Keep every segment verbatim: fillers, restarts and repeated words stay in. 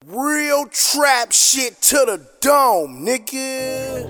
Real trap shit to the dome, nigga.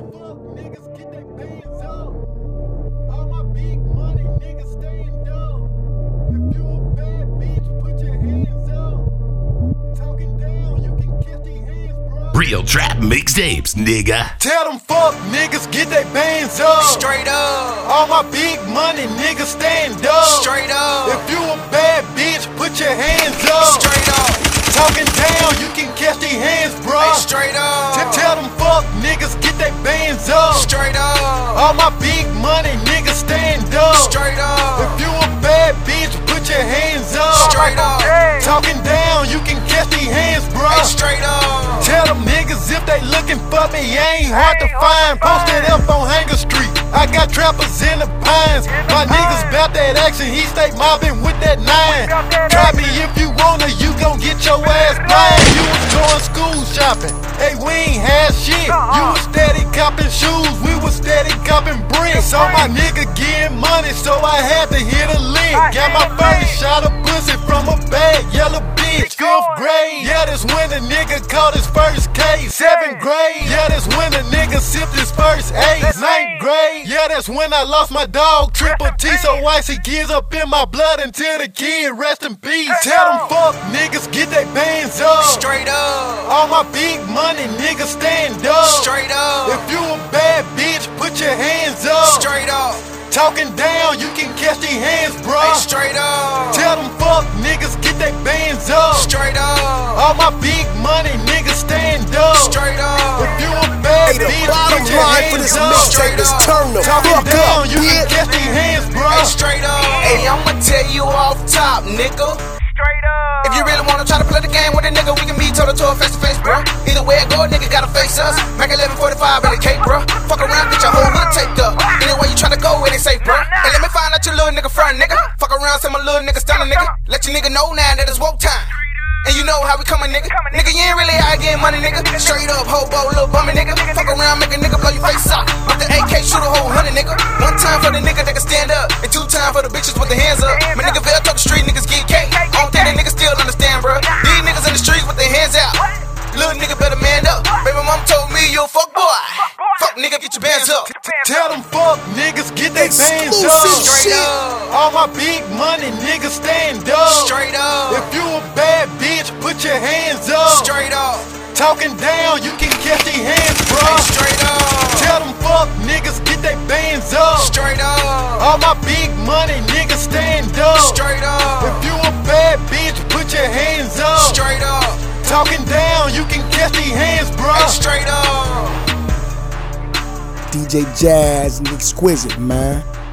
Real trap mixtapes, nigga. Tell them fuck niggas get they bands up. Straight up. All my big money niggas stand up. Straight up. If you a bad bitch, put your hands up. Straight up. Talking down, you can catch these hands, bro. Hey, straight up. T- Tell them fuck niggas get they bands up. Straight up. All my big money niggas stand up. Straight up. If you a bad bitch, put your hands up. Straight up. Talking down, you can catch these hands, bro. Hey, straight up. Tell them niggas if they looking for me, ain't hard to find. Posted up on Hanger Street. I got trappers in the pines. My niggas bout that action, he stay mobbing with that nine. Try me if you wanna, you gon' get your ass blind. You was going school shopping, hey, we ain't had shit. You was steady copping shoes, we was steady copping bricks. So my nigga getting money, so I had to hit a lick. Got my first shot of pussy from a bad yellow bitch. Fifth grade, yeah, that's when the nigga caught his first case. Seventh grade, yeah, that's when the nigga sipped his first ace. Ninth grade, yeah, that's when I lost my dog, Triple T. So icy gears up in my blood until the kid rest in peace. Tell them fuck niggas get they bands up. Straight up. All my big money niggas stand up. Straight up. If you a bad bitch, put your hands up. Straight up. Talking down, you can catch these hands, bro. Hey, straight up. Tell them fuck niggas get they bands up. Straight up. All my big money niggas stand up. Straight up. If you a bad Hey, the bitch, bottom put your line for hands this up. mixtape is turn the Talking fuck down, up, you can bitch. catch these hands, bro. Hey, straight up. Hey, I'ma tell you off top, nigga. Straight up. If you really wanna try to play the game with a nigga, we can meet toe to toe, face to face, bro. Either way it go, nigga gotta face us. Mac eleven forty-five in the cake, bro. Fuck around, get your whole hood taped up. Anyway you tryna go, it ain't safe, bro. And let me find out your little nigga front, nigga. Fuck around, say my little nigga stunning, nigga. Let your nigga know now that it's woke time. And you know how we coming, nigga. Nigga, you ain't really out getting money, nigga. Straight up, hobo, little bummy, nigga. Fuck around, make a nigga blow your face off. With the A K, shoot a whole hundred, nigga. One time for the nigga that can stand up, and two time for the bitches with their hands up. My nigga Vell talk the street, niggas get cake. I don't think that niggas still understand, bro. These niggas in the streets with their hands out. Little nigga better man up. Baby mom told me you a fuck boy. Fuck nigga, get your bands up. Tell them fuck niggas get they bands up. Exclusive Straight shit. up. All my big money niggas stand up. Straight up. If you a bad bitch, put your hands up. Straight up. Talking down, you can catch these hands, bro. Hey, straight up. Tell them fuck niggas get they bands up. Straight up. All my big money niggas stand up. Straight up. If you a bad bitch, put your hands up. Straight up. Talking down, you can catch these hands, bro. Hey, straight up. D J Jazz and Exquisite, man.